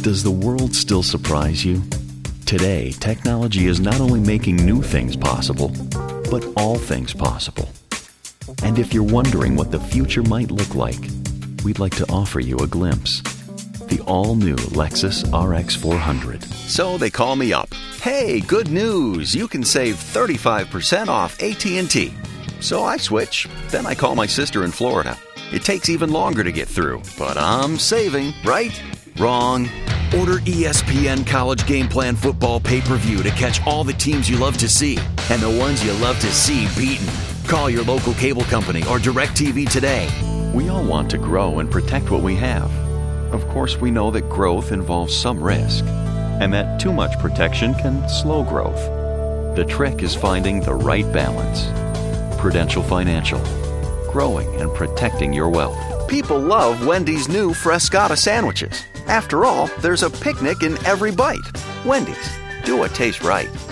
Does the world still surprise you? Today, technology is not only making new things possible, but all things possible. And if you're wondering what the future might look like, we'd like to offer you a glimpse. The all-new Lexus RX 400. So they call me up. Hey, good news! You can save 35% off AT&T. So I switch. Then I call my sister in Florida. It takes even longer to get through, but I'm saving, right? Wrong. Order ESPN College Game Plan Football pay-per-view to catch all the teams you love to see and the ones you love to see beaten. Call your local cable company or DirecTV today. We all want to grow and protect what we have. Of course, we know that growth involves some risk, and that too much protection can slow growth. The trick is finding the right balance. Prudential Financial. Growing and protecting your wealth. People love Wendy's new Frescata sandwiches. After all, there's a picnic in every bite. Wendy's. Do what tastes right.